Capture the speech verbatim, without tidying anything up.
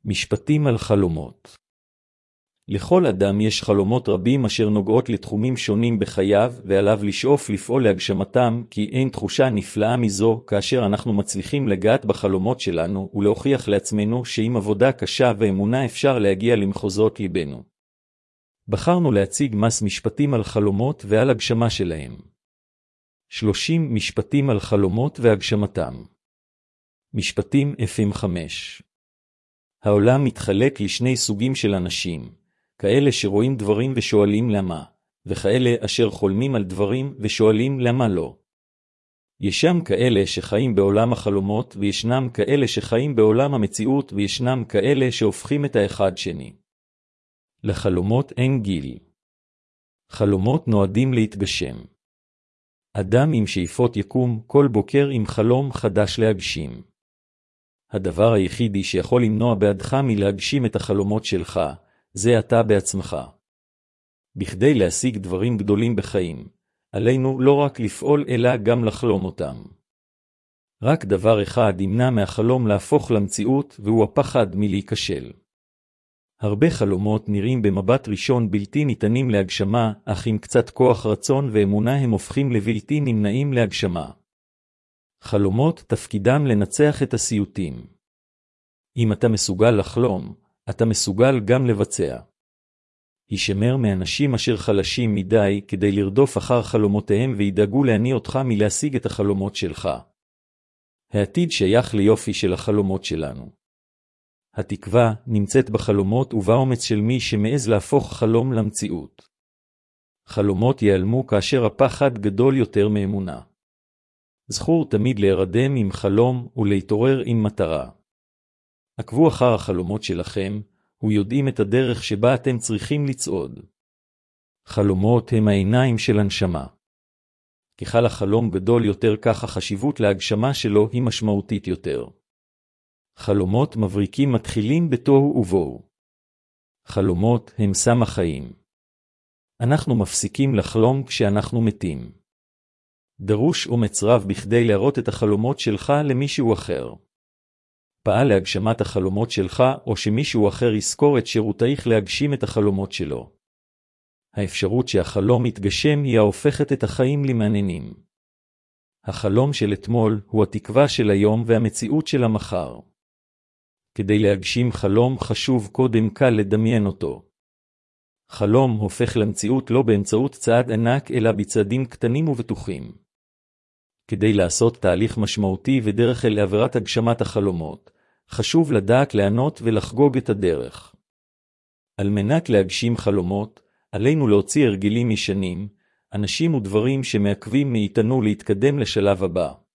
משפטים על חלומות. לכל אדם יש חלומות רבים אשר נוגעות לתחומים שונים בחייו, ועליו לשאוף לפעול להגשמתם, כי אין תחושה נפלאה מזו כאשר אנחנו מצליחים לגעת בחלומות שלנו ולהוכיח לעצמנו שעם עבודה קשה ואמונה אפשר להגיע למחוזות ליבנו. בחרנו להציג מס משפטים על חלומות ועל הגשמה שלהם. שלושים משפטים על חלומות והגשמתם. משפטים אף אם חמש. העולם מתחלק לשני סוגים של אנשים, כאלה שרואים דברים ושואלים למה, וכאלה אשר חולמים על דברים ושואלים למה לא. ישם כאלה שחיים בעולם החלומות, וישנם כאלה שחיים בעולם המציאות, וישנם כאלה שהופכים את האחד שני. לחלומות אין גיל. חלומות נועדים להתגשם. אדם עם שאיפות יקום כל בוקר עם חלום חדש להגשים. הדבר היחידי שיכול למנוע בעדך מלהגשים את החלומות שלך, זה אתה בעצמך. בכדי להשיג דברים גדולים בחיים, עלינו לא רק לפעול אלא גם לחלום אותם. רק דבר אחד ימנע מהחלום להפוך למציאות, והוא הפחד מלהיכשל. הרבה חלומות נראים במבט ראשון בלתי ניתנים להגשמה, אך עם קצת כוח רצון ואמונה הם הופכים לבלתי נמנעים להגשמה. חלומות תפקידם לנצח את הסיוטים. אם אתה מסוגל לחלום, אתה מסוגל גם לבצע. הישמר מאנשים אשר חלשים מדי כדי לרדוף אחר חלומותיהם וידאגו להניע אותך מלהשיג את החלומות שלך. העתיד שייך ליופי של החלומות שלנו. התקווה נמצאת בחלומות ובאומץ של מי שמעז להפוך חלום למציאות. חלומות ייעלמו כאשר הפחד גדול יותר מאמונה. זכור תמיד להירדם עם חלום ולהתעורר עם מטרה. עקבו אחר החלומות שלכם, ויודעים את הדרך שבה אתם צריכים לצעוד. חלומות הם העיניים של הנשמה. ככל החלום גדול יותר, כך החשיבות להגשמה שלו היא משמעותית יותר. חלומות מבריקים מתחילים בתוהו ובוהו. חלומות הם סם החיים. אנחנו מפסיקים לחלום כשאנחנו מתים. דרוש אומץ רב בכדי להראות את החלומות שלך למישהו אחר. פעל להגשמת החלומות שלך, או שמישהו אחר יזכור את שירותייך להגשים את החלומות שלו. האפשרות שהחלום יתגשם היא ההופכת את החיים למעניינים. החלום של אתמול הוא התקווה של היום והמציאות של המחר. כדי להגשים חלום חשוב קודם כל לדמיין אותו. חלום הופך למציאות לא באמצעות צעד ענק אלא בצעדים קטנים ובטוחים. כדי לעשות תהליך משמעותי ודרך אל עבירת הגשמת החלומות, חשוב לדעת לענות ולחגוג את הדרך. על מנת להגשים חלומות, עלינו להוציא הרגלים ישנים, אנשים ודברים שמעכבים מאיתנו להתקדם לשלב הבא.